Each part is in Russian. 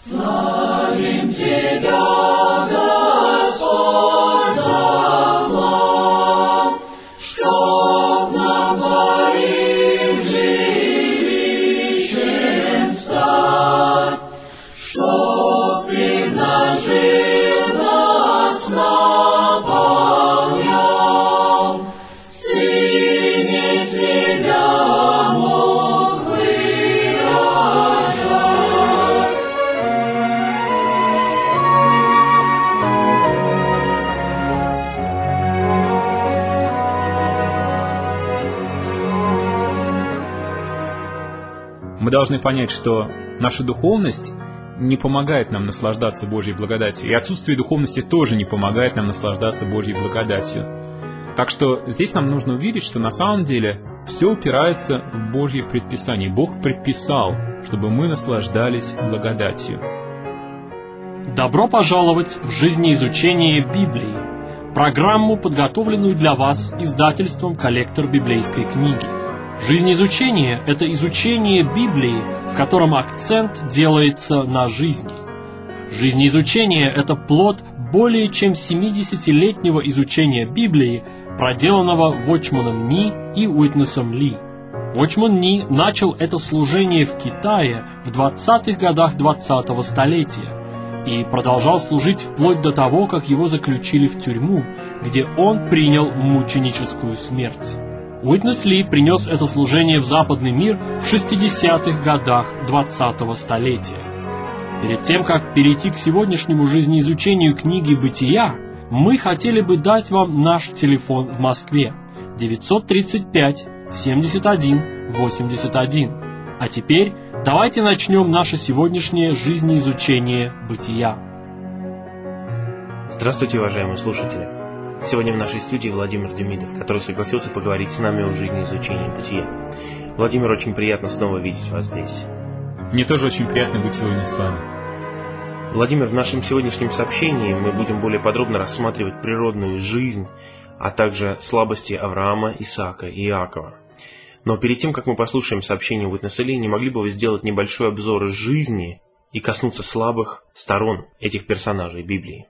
Славим Тебя, Господь, за план, чтоб нам Твоим жилищем стать, чтоб Ты в нас жил, нас наполнял, Сыне Тебя мог выражать. Мы должны понять, что наша духовность не помогает нам наслаждаться Божьей благодатью, и отсутствие духовности тоже не помогает нам наслаждаться Божьей благодатью. Так что здесь нам нужно увидеть, что на самом деле все упирается в Божье предписание. Бог предписал, чтобы мы наслаждались благодатью. Добро пожаловать в жизнеизучение Библии, программу, подготовленную для вас издательством «Коллектор библейской книги». Жизнеизучение – это изучение Библии, в котором акцент делается на жизни. Жизнеизучение – это плод более чем 70-летнего изучения Библии, проделанного Watchman Nee и Уитнесом Ли. Watchman Nee начал это служение в Китае в 20-х годах 20-го столетия и продолжал служить вплоть до того, как его заключили в тюрьму, где он принял мученическую смерть. Уитнес Ли принес это служение в западный мир в 60-х годах 20-го столетия. Перед тем, как перейти к сегодняшнему жизнеизучению книги «Бытия», мы хотели бы дать вам наш телефон в Москве 935-71-81. А теперь давайте начнем наше сегодняшнее жизнеизучение «Бытия». Здравствуйте, уважаемые слушатели! Сегодня в нашей студии Владимир Демидов, который согласился поговорить с нами о жизнеизучении Бытия. Владимир, очень приятно снова видеть вас здесь. Мне тоже очень приятно быть сегодня с вами. Владимир, в нашем сегодняшнем сообщении мы будем более подробно рассматривать природную жизнь, а также слабости Авраама, Исаака и Иакова. Но перед тем, как мы послушаем сообщение Уитнеса Ли, не могли бы вы сделать небольшой обзор жизни и коснуться слабых сторон этих персонажей Библии?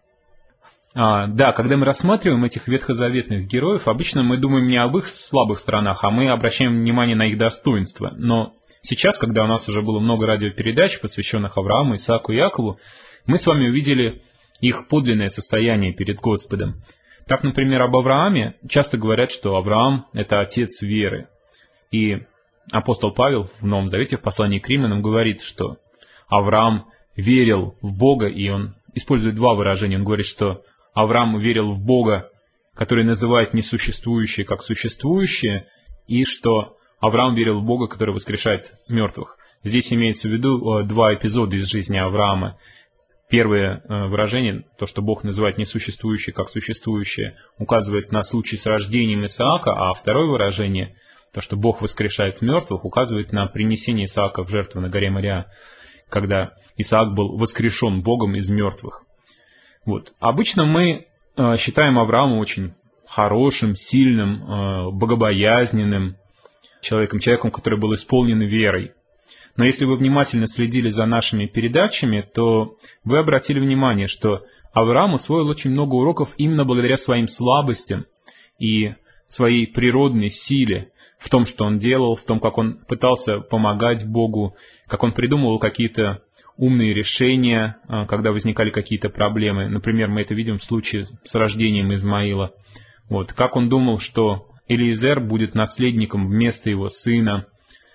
Да, когда мы рассматриваем этих ветхозаветных героев, обычно мы думаем не об их слабых сторонах, а мы обращаем внимание на их достоинства. Но сейчас, когда у нас уже было много радиопередач, посвященных Аврааму, Исааку и Иакову, мы с вами увидели их подлинное состояние перед Господом. Так, например, об Аврааме часто говорят, что Авраам – это отец веры. И апостол Павел в Новом Завете, в послании к Римлянам, говорит, что Авраам верил в Бога, и он использует два выражения. Он говорит, что Авраам верил в Бога, который называет несуществующее как существующее, и что Авраам верил в Бога, который воскрешает мертвых. Здесь имеется в виду два эпизода из жизни Авраама. Первое выражение, то, что Бог называет несуществующее как существующее, указывает на случай с рождением Исаака, а второе выражение, то, что Бог воскрешает мертвых, указывает на принесение Исаака в жертву на горе Мориа, когда Исаак был воскрешен Богом из мертвых. Вот. Обычно мы считаем Авраама очень хорошим, сильным, богобоязненным человеком, который был исполнен верой. Но если вы внимательно следили за нашими передачами, то вы обратили внимание, что Авраам усвоил очень много уроков именно благодаря своим слабостям и своей природной силе в том, что он делал, в том, как он пытался помогать Богу, как он придумывал какие-то умные решения, когда возникали какие-то проблемы. Например, мы это видим в случае с рождением Измаила. Вот. Как он думал, что Элиезер будет наследником вместо его сына.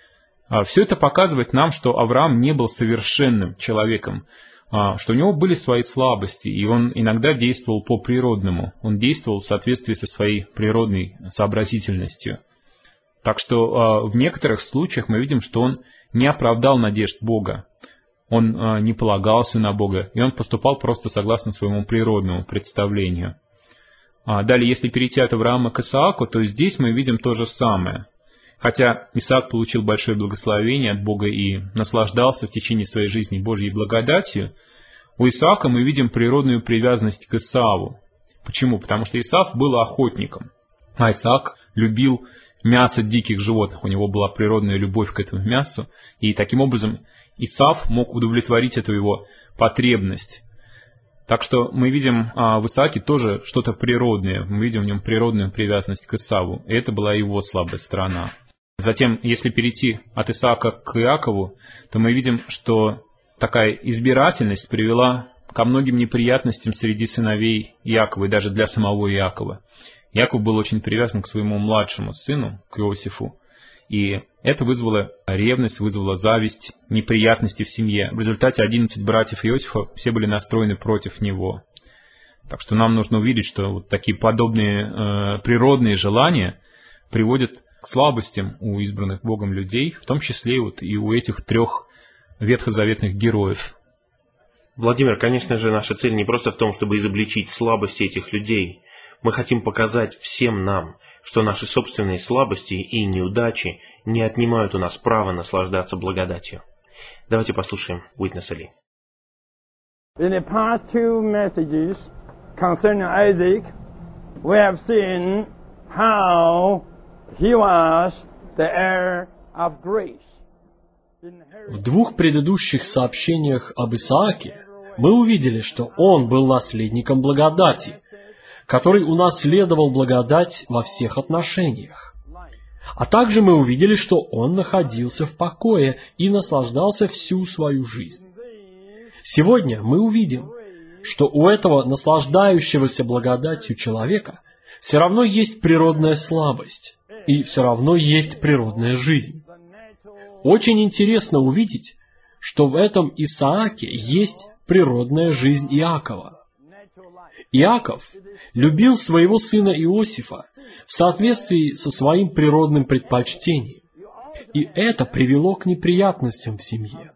Все это показывает нам, что Авраам не был совершенным человеком, что у него были свои слабости, и он иногда действовал по-природному. Он действовал в соответствии со своей природной сообразительностью. Так что в некоторых случаях мы видим, что он не оправдал надежд Бога. Он не полагался на Бога, и он поступал просто согласно своему природному представлению. Далее, если перейти от Авраама к Исааку, то здесь мы видим то же самое. Хотя Исаак получил большое благословение от Бога и наслаждался в течение своей жизни Божьей благодатью, у Исаака мы видим природную привязанность к Исаву. Почему? Потому что Исав был охотником, а Исаак любил мясо диких животных, у него была природная любовь к этому мясу, и таким образом Исав мог удовлетворить эту его потребность. Так что мы видим в Исааке тоже что-то природное, мы видим в нем природную привязанность к Исаву, и это была его слабая сторона. Затем, если перейти от Исаака к Иакову, то мы видим, что такая избирательность привела ко многим неприятностям среди сыновей Иакова, и даже для самого Иакова. Иаков был очень привязан к своему младшему сыну, к Иосифу, и это вызвало ревность, вызвало зависть, неприятности в семье. В результате 11 братьев Иосифа все были настроены против него. Так что нам нужно увидеть, что вот такие подобные природные желания приводят к слабостям у избранных Богом людей, в том числе вот и у этих 3 ветхозаветных героев. Владимир, конечно же, наша цель не просто в том, чтобы изобличить слабости этих людей. Мы хотим показать всем нам, что наши собственные слабости и неудачи не отнимают у нас права наслаждаться благодатью. Давайте послушаем Уитнеса Ли. In the past 2 messages concerning Isaac, we have seen how he was the heir of grace. В 2 предыдущих сообщениях об Исааке мы увидели, что он был наследником благодати, который унаследовал благодать во всех отношениях. А также мы увидели, что он находился в покое и наслаждался всю свою жизнь. Сегодня мы увидим, что у этого наслаждающегося благодатью человека все равно есть природная слабость, и все равно есть природная жизнь. Очень интересно увидеть, что в этом Исааке есть природная жизнь Иакова. Иаков любил своего сына Иосифа в соответствии со своим природным предпочтением, и это привело к неприятностям в семье.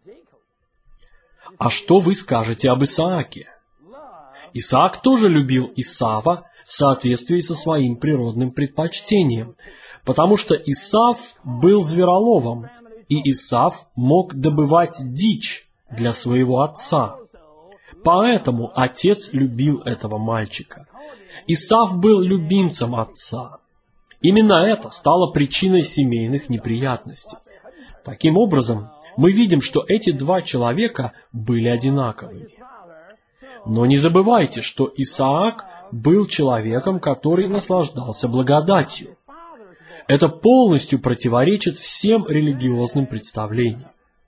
А что вы скажете об Исааке? Исаак тоже любил Исава в соответствии со своим природным предпочтением, потому что Исав был звероловом, и Исав мог добывать дичь для своего отца. Поэтому отец любил этого мальчика. Исав был любимцем отца. Именно это стало причиной семейных неприятностей. Таким образом, мы видим, что эти 2 человека были одинаковыми. Но не забывайте, что Исаак был человеком, который наслаждался благодатью. Это полностью противоречит всем религиозным представлениям.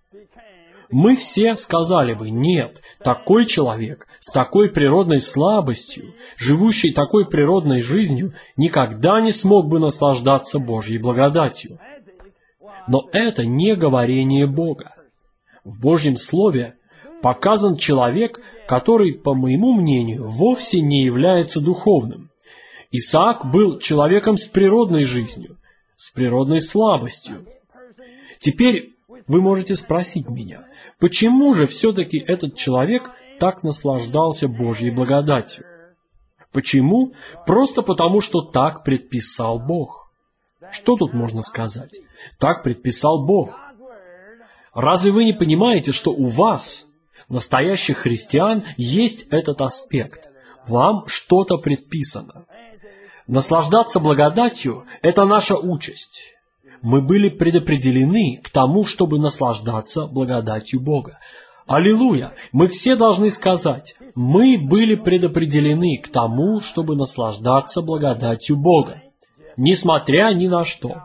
Мы все сказали бы: нет, такой человек с такой природной слабостью, живущий такой природной жизнью, никогда не смог бы наслаждаться Божьей благодатью. Но это не говорение Бога. В Божьем Слове показан человек, который, по моему мнению, вовсе не является духовным. Исаак был человеком с природной жизнью, с природной слабостью. Теперь вы можете спросить меня, почему же все-таки этот человек так наслаждался Божьей благодатью? Почему? Просто потому, что так предписал Бог. Что тут можно сказать? Так предписал Бог. Разве вы не понимаете, что у вас, настоящих христиан, есть этот аспект? Вам что-то предписано. Наслаждаться благодатью – это наша участь. Мы были предопределены к тому, чтобы наслаждаться благодатью Бога. Аллилуйя! Мы все должны сказать: мы были предопределены к тому, чтобы наслаждаться благодатью Бога, несмотря ни на что.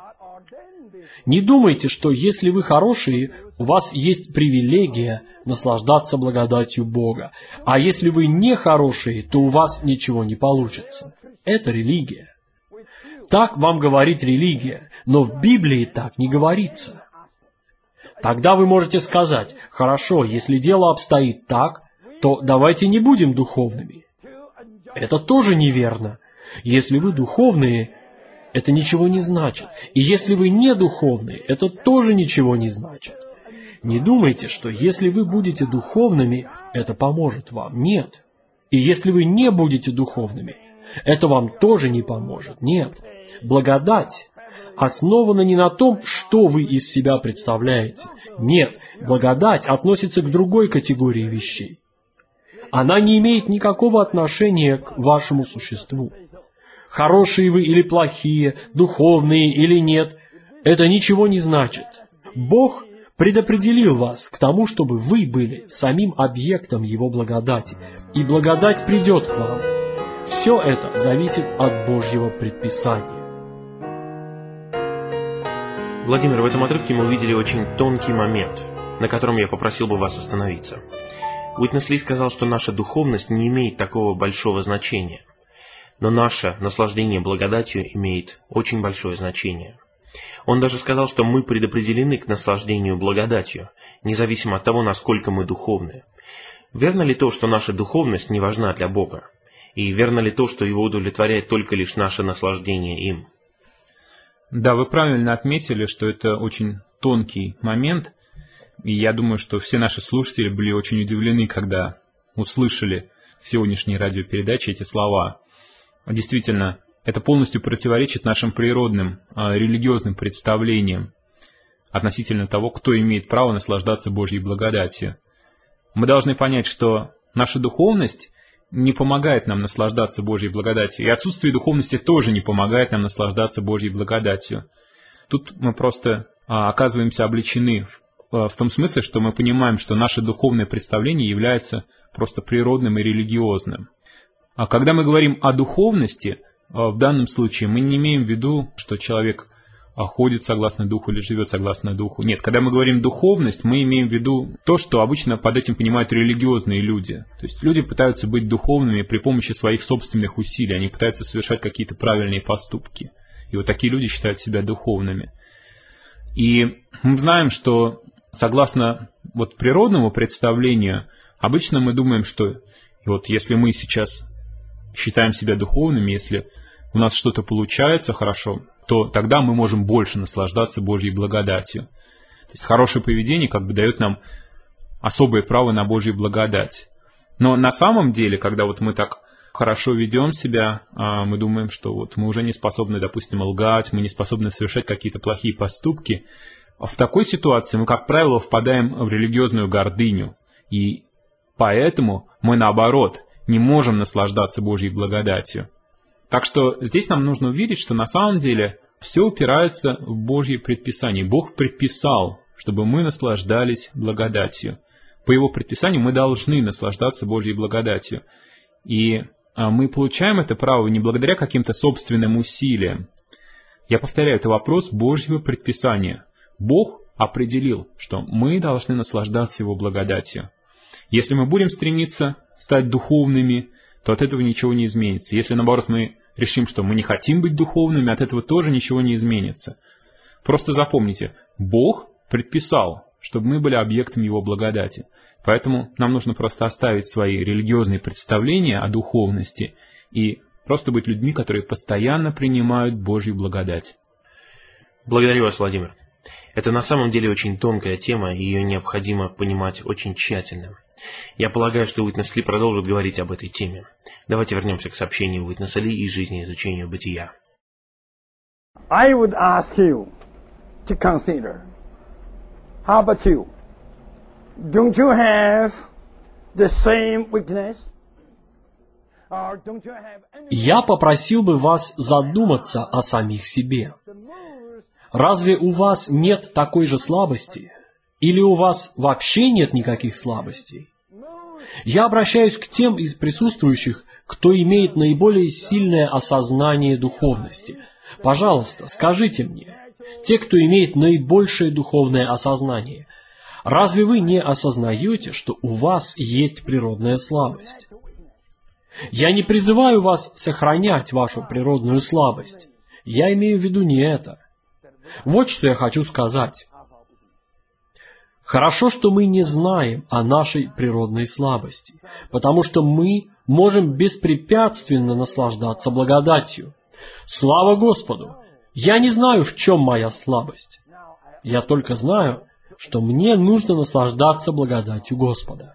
Не думайте, что если вы хорошие, у вас есть привилегия наслаждаться благодатью Бога, а если вы не хорошие, то у вас ничего не получится. Это религия. Так вам говорит религия, но в Библии так не говорится. Тогда вы можете сказать: хорошо, если дело обстоит так, то давайте не будем духовными. Это тоже неверно. Если вы духовные, это ничего не значит. И если вы не духовные, это тоже ничего не значит. Не думайте, что если вы будете духовными, это поможет вам. Нет. И если вы не будете духовными, это вам тоже не поможет. Нет. Благодать основана не на том, что вы из себя представляете. Нет, благодать относится к другой категории вещей. Она не имеет никакого отношения к вашему существу. Хорошие вы или плохие, духовные или нет, это ничего не значит. Бог предопределил вас к тому, чтобы вы были самим объектом Его благодати, и благодать придет к вам. Все это зависит от Божьего предписания. Владимир, в этом отрывке мы увидели очень тонкий момент, на котором я попросил бы вас остановиться. Уитнес Ли сказал, что наша духовность не имеет такого большого значения, но наше наслаждение благодатью имеет очень большое значение. Он даже сказал, что мы предопределены к наслаждению благодатью, независимо от того, насколько мы духовны. Верно ли то, что наша духовность не важна для Бога? И верно ли то, что Его удовлетворяет только лишь наше наслаждение им? Да, вы правильно отметили, что это очень тонкий момент, и я думаю, что все наши слушатели были очень удивлены, когда услышали в сегодняшней радиопередаче эти слова. Действительно, это полностью противоречит нашим природным, религиозным представлениям относительно того, кто имеет право наслаждаться Божьей благодатью. Мы должны понять, что наша духовность не помогает нам наслаждаться Божьей благодатью, и отсутствие духовности тоже не помогает нам наслаждаться Божьей благодатью. Тут мы просто оказываемся облечены в том смысле, что мы понимаем, что наше духовное представление является просто природным и религиозным. А когда мы говорим о духовности, в данном случае мы не имеем в виду, что человек ходит согласно духу или живет согласно духу. Нет, когда мы говорим духовность, мы имеем в виду то, что обычно под этим понимают религиозные люди. То есть люди пытаются быть духовными при помощи своих собственных усилий, они пытаются совершать какие-то правильные поступки. И вот такие люди считают себя духовными. И мы знаем, что согласно вот природному представлению, обычно мы думаем, что вот если мы сейчас считаем себя духовными, если у нас что-то получается хорошо, то тогда мы можем больше наслаждаться Божьей благодатью. То есть хорошее поведение как бы дает нам особое право на Божью благодать. Но на самом деле, когда вот мы так хорошо ведем себя, мы думаем, что вот мы уже не способны, допустим, лгать, мы не способны совершать какие-то плохие поступки, в такой ситуации мы, как правило, впадаем в религиозную гордыню. И поэтому мы, наоборот, не можем наслаждаться Божьей благодатью. Так что здесь нам нужно увидеть, что на самом деле все упирается в Божье предписание. Бог предписал, чтобы мы наслаждались благодатью. По Его предписанию мы должны наслаждаться Божьей благодатью. И мы получаем это право не благодаря каким-то собственным усилиям. Я повторяю, это вопрос Божьего предписания. Бог определил, что мы должны наслаждаться Его благодатью. Если мы будем стремиться стать духовными, то от этого ничего не изменится. Если, наоборот, мы решим, что мы не хотим быть духовными, от этого тоже ничего не изменится. Просто запомните, Бог предписал, чтобы мы были объектом Его благодати. Поэтому нам нужно просто оставить свои религиозные представления о духовности и просто быть людьми, которые постоянно принимают Божью благодать. Благодарю вас, Владимир. Это на самом деле очень тонкая тема, и ее необходимо понимать очень тщательно. Я полагаю, что Уитнес Ли продолжит говорить об этой теме. Давайте вернемся к сообщению Уитнеса Ли из жизни и изучению бытия. I would ask you to consider, how about you? Don't you have the same weakness? Or don't you have any... Я попросил бы вас задуматься о самих себе. Разве у вас нет такой же слабости? Или у вас вообще нет никаких слабостей? Я обращаюсь к тем из присутствующих, кто имеет наиболее сильное осознание духовности. Пожалуйста, скажите мне, те, кто имеет наибольшее духовное осознание, разве вы не осознаете, что у вас есть природная слабость? Я не призываю вас сохранять вашу природную слабость. Я имею в виду не это. Вот что я хочу сказать. Хорошо, что мы не знаем о нашей природной слабости, потому что мы можем беспрепятственно наслаждаться благодатью. Слава Господу! Я не знаю, в чем моя слабость. Я только знаю, что мне нужно наслаждаться благодатью Господа.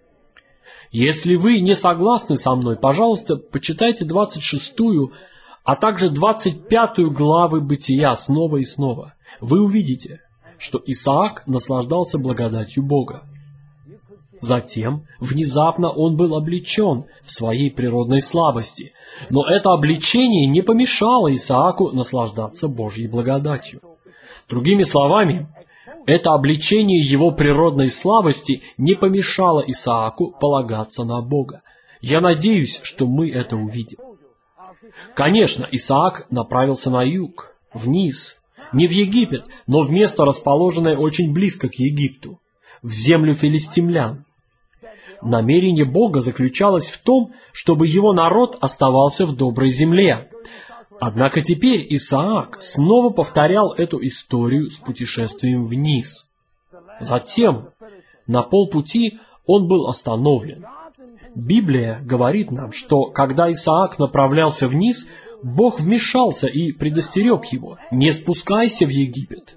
Если вы не согласны со мной, пожалуйста, почитайте 26-ю, а также 25-ю главы Бытия снова и снова. Вы увидите, что Исаак наслаждался благодатью Бога. Затем, внезапно он был облечен в своей природной слабости, но это облечение не помешало Исааку наслаждаться Божьей благодатью. Другими словами, это облечение его природной слабости не помешало Исааку полагаться на Бога. Я надеюсь, что мы это увидим. Конечно, Исаак направился на юг, вниз, не в Египет, но в место, расположенное очень близко к Египту, в землю филистимлян. Намерение Бога заключалось в том, чтобы его народ оставался в доброй земле. Однако теперь Исаак снова повторял эту историю с путешествием вниз. Затем, на полпути, он был остановлен. Библия говорит нам, что когда Исаак направлялся вниз, Бог вмешался и предостерег его: «Не спускайся в Египет».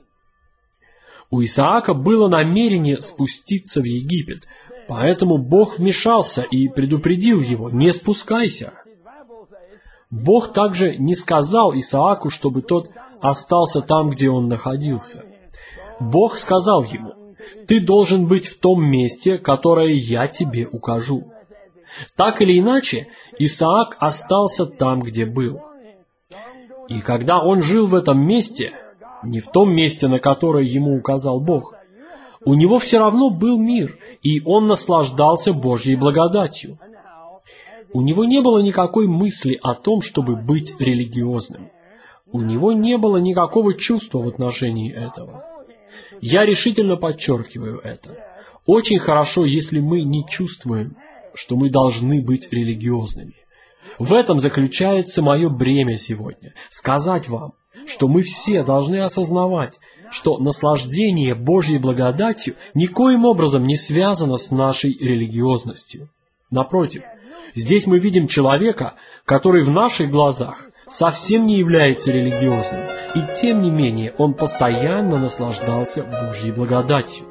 У Исаака было намерение спуститься в Египет, поэтому Бог вмешался и предупредил его: «Не спускайся». Бог также не сказал Исааку, чтобы тот остался там, где он находился. Бог сказал ему: «Ты должен быть в том месте, которое я тебе укажу». Так или иначе, Исаак остался там, где был. И когда он жил в этом месте, не в том месте, на которое ему указал Бог, у него все равно был мир, и он наслаждался Божьей благодатью. У него не было никакой мысли о том, чтобы быть религиозным. У него не было никакого чувства в отношении этого. Я решительно подчеркиваю это. Очень хорошо, если мы не чувствуем, что мы должны быть религиозными. В этом заключается мое бремя сегодня. Сказать вам, что мы все должны осознавать, что наслаждение Божьей благодатью никоим образом не связано с нашей религиозностью. Напротив, здесь мы видим человека, который в наших глазах совсем не является религиозным, и тем не менее он постоянно наслаждался Божьей благодатью.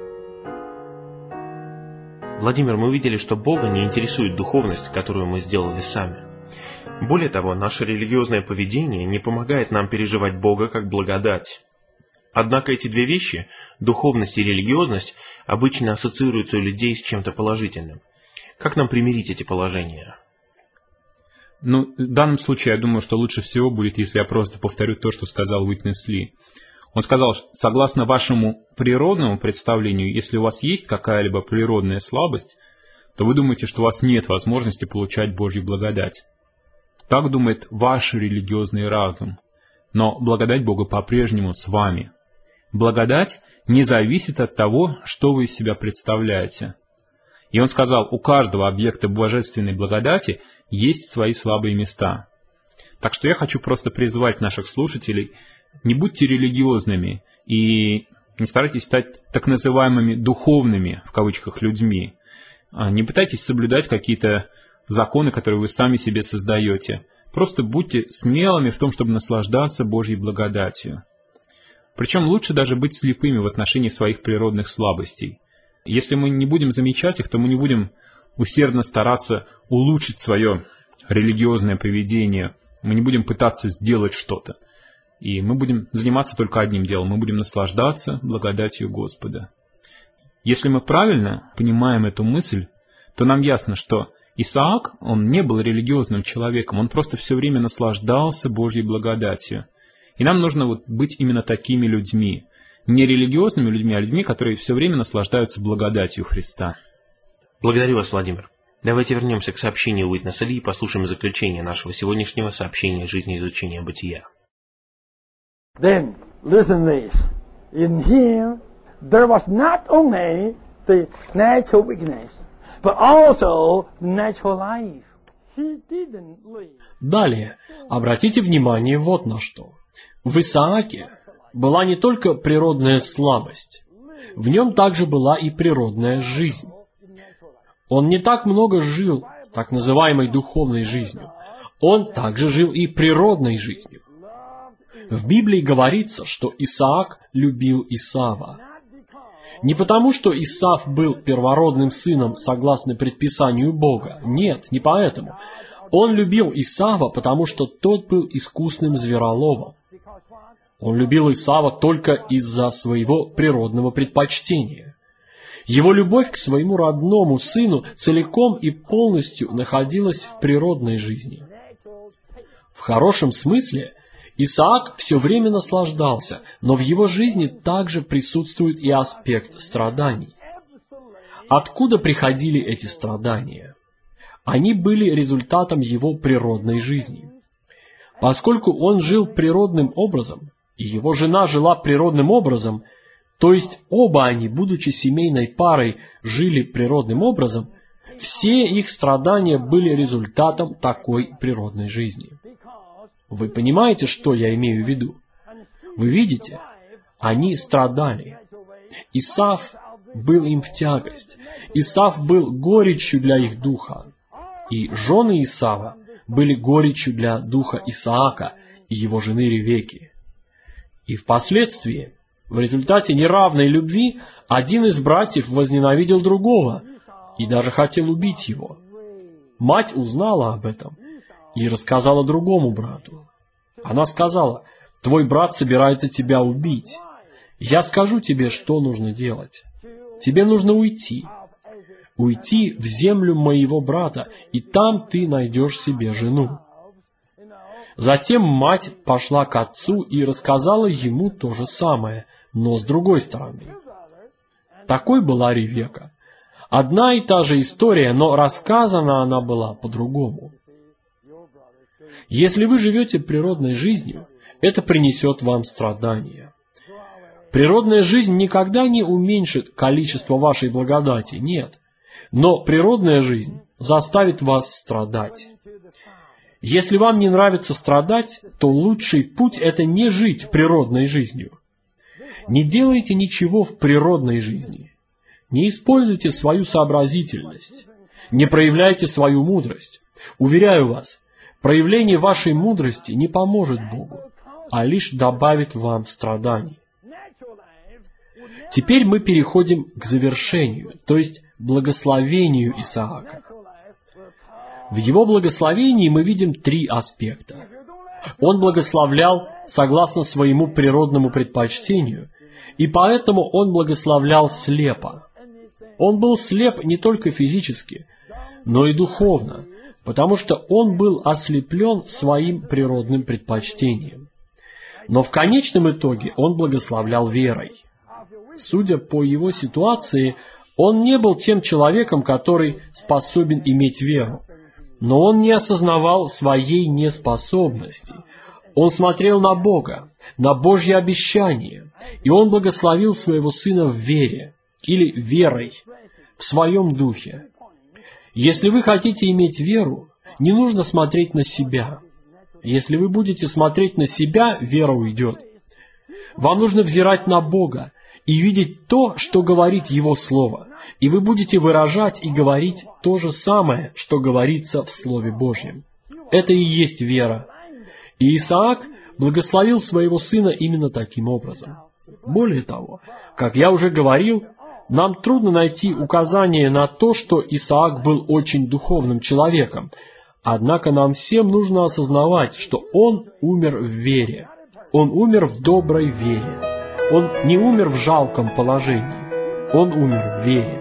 Владимир, мы увидели, что Бога не интересует духовность, которую мы сделали сами. Более того, наше религиозное поведение не помогает нам переживать Бога как благодать. Однако эти две вещи, духовность и религиозность, обычно ассоциируются у людей с чем-то положительным. Как нам примирить эти положения? В данном случае, я думаю, что лучше всего будет, если я просто повторю то, что сказал Уитнес Ли. Он сказал: согласно вашему природному представлению, если у вас есть какая-либо природная слабость, то вы думаете, что у вас нет возможности получать Божью благодать. Так думает ваш религиозный разум. Но благодать Бога по-прежнему с вами. Благодать не зависит от того, что вы из себя представляете. И он сказал: у каждого объекта божественной благодати есть свои слабые места. Так что я хочу просто призвать наших слушателей: не будьте религиозными и не старайтесь стать так называемыми «духовными» в кавычках людьми. Не пытайтесь соблюдать какие-то законы, которые вы сами себе создаете. Просто будьте смелыми в том, чтобы наслаждаться Божьей благодатью. Причем лучше даже быть слепыми в отношении своих природных слабостей. Если мы не будем замечать их, то мы не будем усердно стараться улучшить свое религиозное поведение. Мы не будем пытаться сделать что-то. И мы будем заниматься только одним делом. Мы будем наслаждаться благодатью Господа. Если мы правильно понимаем эту мысль, то нам ясно, что Исаак, он не был религиозным человеком. Он просто все время наслаждался Божьей благодатью. И нам нужно быть именно такими людьми. Не религиозными людьми, а людьми, которые все время наслаждаются благодатью Христа. Благодарю вас, Владимир. Давайте вернемся к сообщению Уитнеса Ли и послушаем заключение нашего сегодняшнего сообщения «Жизнеизучения бытия». Then, listen this. In him, there was not only the natural weakness, but also natural life. He didn't live. Далее, обратите внимание вот на что. В Исааке была не только природная слабость, в нем также была и природная жизнь. Он не так много жил так называемой духовной жизнью, он также жил и природной жизнью. В Библии говорится, что Исаак любил Исава. Не потому, что Исав был первородным сыном согласно предписанию Бога. Нет, не поэтому. Он любил Исава, потому что тот был искусным звероловом. Он любил Исава только из-за своего природного предпочтения. Его любовь к своему родному сыну целиком и полностью находилась в природной жизни. В хорошем смысле Исаак все время наслаждался, но в его жизни также присутствует и аспект страданий. Откуда приходили эти страдания? Они были результатом его природной жизни. Поскольку он жил природным образом, и его жена жила природным образом, то есть оба они, будучи семейной парой, жили природным образом, все их страдания были результатом такой природной жизни. Вы понимаете, что я имею в виду? Вы видите, они страдали. Исав был им в тягость. Исав был горечью для их духа. И жены Исава были горечью для духа Исаака и его жены Ревекки. И впоследствии, в результате неравной любви, один из братьев возненавидел другого и даже хотел убить его. Мать узнала об этом и рассказала другому брату. Она сказала: «Твой брат собирается тебя убить. Я скажу тебе, что нужно делать. Тебе нужно уйти. Уйти в землю моего брата, и там ты найдешь себе жену». Затем мать пошла к отцу и рассказала ему то же самое, но с другой стороны. Такой была Ревекка. Одна и та же история, но рассказана она была по-другому. Если вы живете природной жизнью, это принесет вам страдания. Природная жизнь никогда не уменьшит количество вашей благодати, нет. Но природная жизнь заставит вас страдать. Если вам не нравится страдать, то лучший путь – это не жить природной жизнью. Не делайте ничего в природной жизни. Не используйте свою сообразительность. Не проявляйте свою мудрость. Уверяю вас, проявление вашей мудрости не поможет Богу, а лишь добавит вам страданий. Теперь мы переходим к завершению, то есть благословению Исаака. В его благословении мы видим три аспекта. Он благословлял согласно своему природному предпочтению, и поэтому он благословлял слепо. Он был слеп не только физически, но и духовно, потому что он был ослеплен своим природным предпочтением. Но в конечном итоге он благословлял верой. Судя по его ситуации, он не был тем человеком, который способен иметь веру. Но он не осознавал своей неспособности. Он смотрел на Бога, на Божье обещание, и он благословил своего сына в вере, или верой, в своем духе. Если вы хотите иметь веру, не нужно смотреть на себя. Если вы будете смотреть на себя, вера уйдет. Вам нужно взирать на Бога и видеть то, что говорит Его Слово, и вы будете выражать и говорить то же самое, что говорится в Слове Божьем. Это и есть вера. И Исаак благословил своего сына именно таким образом. Более того, как я уже говорил, нам трудно найти указание на то, что Исаак был очень духовным человеком, однако нам всем нужно осознавать, что он умер в вере. Он умер в доброй вере. Он не умер в жалком положении. Он умер в вере.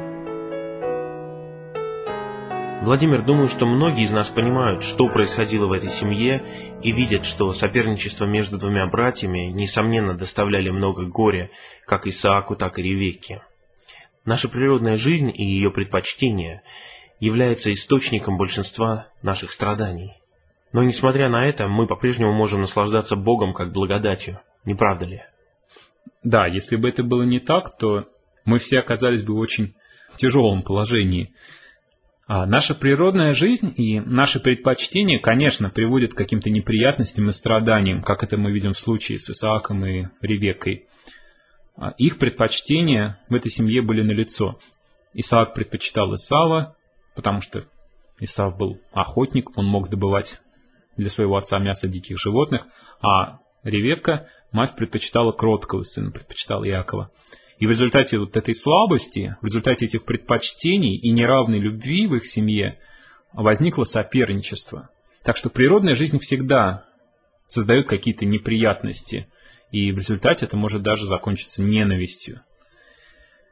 Владимир, думаю, что многие из нас понимают, что происходило в этой семье, и видят, что соперничество между двумя братьями, несомненно, доставляли много горя, как Исааку, так и Ревекке. Наша природная жизнь и ее предпочтения являются источником большинства наших страданий. Но, несмотря на это, мы по-прежнему можем наслаждаться Богом как благодатью, не правда ли? Да, если бы это было не так, то мы все оказались бы в очень тяжелом положении. Наша природная жизнь и наши предпочтения, конечно, приводят к каким-то неприятностям и страданиям, как это мы видим в случае с Исааком и Ревеккой. Их предпочтения в этой семье были налицо. Исаак предпочитал Исава, потому что Исав был охотник, он мог добывать для своего отца мясо диких животных, а Ревекка, мать, предпочитала кроткого сына, предпочитала Иакова. И в результате вот этой слабости, в результате этих предпочтений и неравной любви в их семье возникло соперничество. Так что природная жизнь всегда создает какие-то неприятности, и в результате это может даже закончиться ненавистью.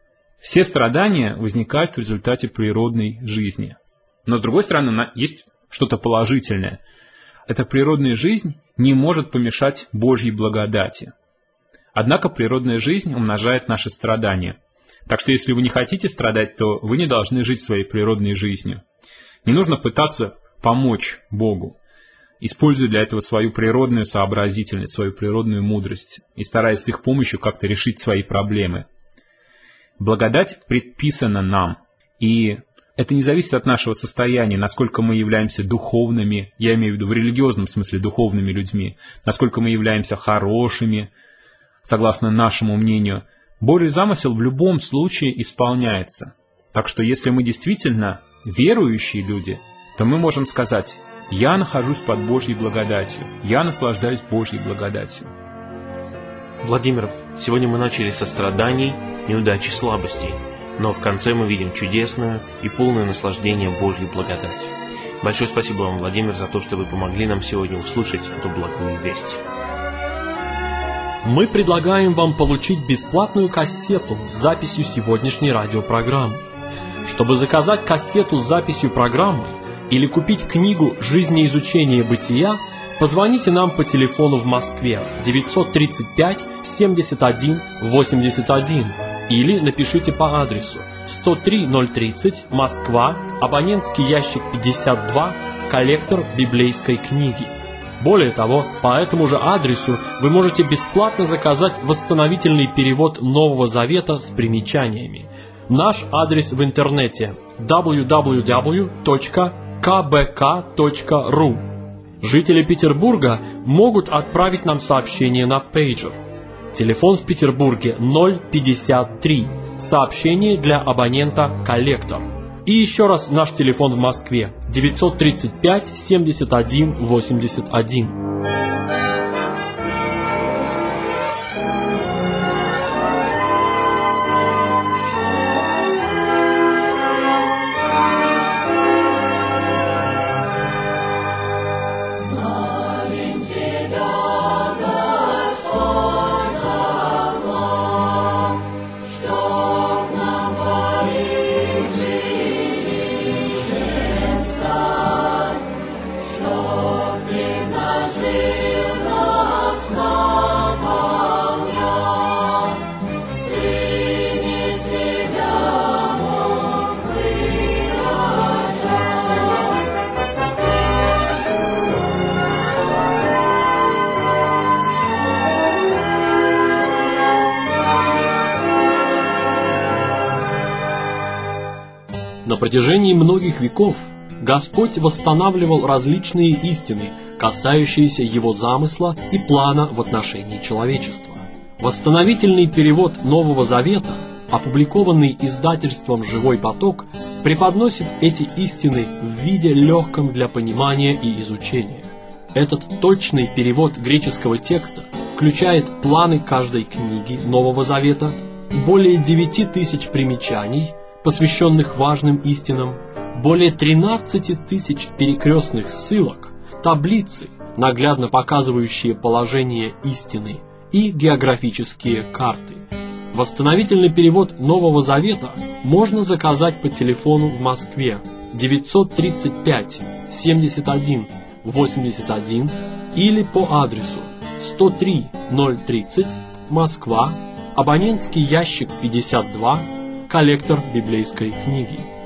Все страдания возникают в результате природной жизни. Но, с другой стороны, есть что-то положительное. Эта природная жизнь не может помешать Божьей благодати. Однако природная жизнь умножает наши страдания. Так что если вы не хотите страдать, то вы не должны жить своей природной жизнью. Не нужно пытаться помочь Богу, используя для этого свою природную сообразительность, свою природную мудрость и стараясь с их помощью как-то решить свои проблемы. Благодать предписана нам, и это не зависит от нашего состояния, насколько мы являемся духовными, я имею в виду в религиозном смысле духовными людьми, насколько мы являемся хорошими, согласно нашему мнению. Божий замысел в любом случае исполняется. Так что если мы действительно верующие люди, то мы можем сказать: «Я нахожусь под Божьей благодатью, я наслаждаюсь Божьей благодатью». Владимир, сегодня мы начали со страданий, неудач и слабостей, но в конце мы видим чудесную и полное наслаждение Божьей благодати. Большое спасибо вам, Владимир, за то, что вы помогли нам сегодня услышать эту благую весть. Мы предлагаем вам получить бесплатную кассету с записью сегодняшней радиопрограммы. Чтобы заказать кассету с записью программы или купить книгу «Жизнеизучение бытия», позвоните нам по телефону в Москве 935 71 81 или напишите по адресу 103-030, Москва, абонентский ящик 52, коллектор библейской книги. Более того, по этому же адресу вы можете бесплатно заказать восстановительный перевод Нового Завета с примечаниями. Наш адрес в интернете www.kbk.ru. Жители Петербурга могут отправить нам сообщение на пейджер. Телефон в Петербурге 053. Сообщение для абонента «Коллектор». И еще раз наш телефон в Москве 935 71 81. На протяжении многих веков Господь восстанавливал различные истины, касающиеся Его замысла и плана в отношении человечества. Восстановительный перевод Нового Завета, опубликованный издательством «Живой поток», преподносит эти истины в виде легком для понимания и изучения. Этот точный перевод греческого текста включает планы каждой книги Нового Завета, более 9000 примечаний, посвященных важным истинам, более 13 тысяч перекрестных ссылок, таблицы, наглядно показывающие положение истины, и географические карты. Восстановительный перевод Нового Завета можно заказать по телефону в Москве 935 71 81 или по адресу 103-030, Москва, абонентский ящик 52, коллектор библейской книги.